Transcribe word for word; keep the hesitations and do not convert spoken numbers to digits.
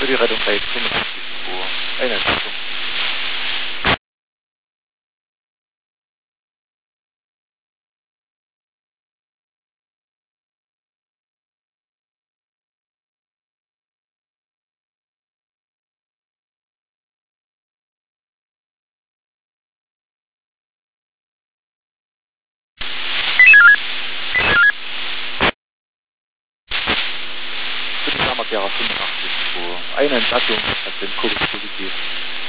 für die Rettung bei fünfundachtzig Uhr. Eine Entlassung. Für die Nahmarkierer fünfundachtzig Uhr. Eine Entlassung, also den Covid positiv.